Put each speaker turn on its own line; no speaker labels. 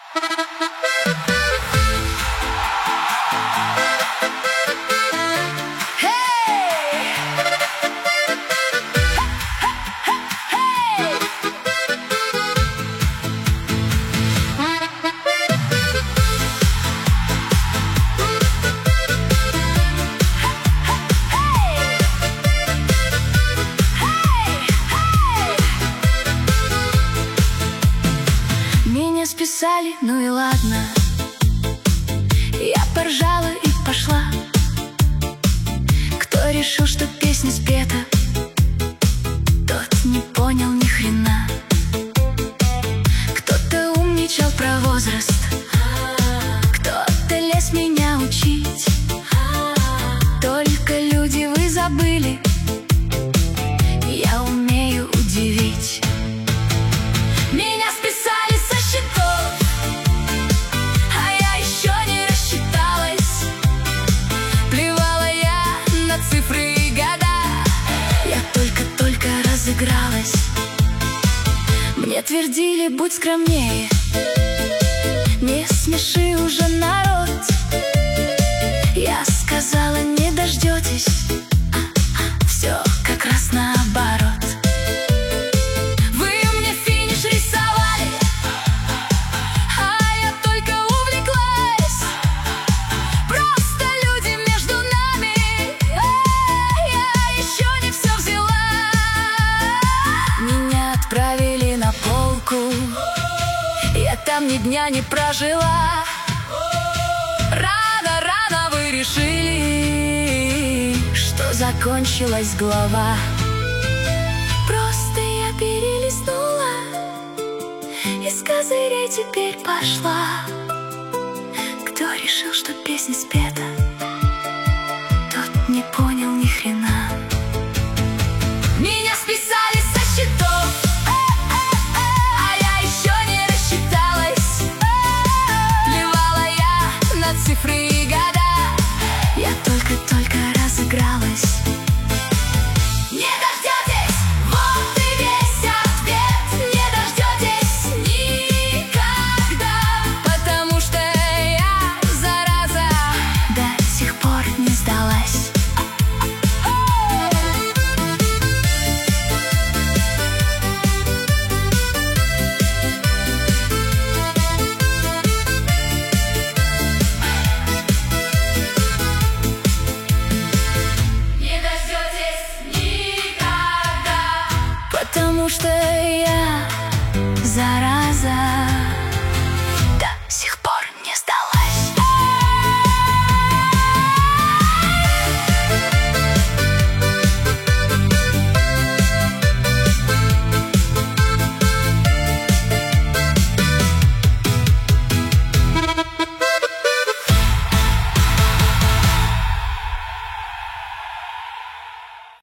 Меня списали, ну и ладно. Я поржала и пошла. Кто решил, что песня спета, тот не понял ни хрена. Кто-то умничал про возраст, кто-то лез меня учить. Только люди вы забыли, я умею удивить. Меня списали со счетов, а я еще не рассчиталась. Плевала я на цифры и года, я только-только разыгралась. Мне твердили: будь скромнее, не смеши уже народ. Я сказала: не дождетесь, все как раз наоборот. Отправили на полку, я там ни дня не прожила. Рано вы решили, что закончилась глава. Просто я перелистнула, из козырей теперь пошла. Кто решил, что песня спета,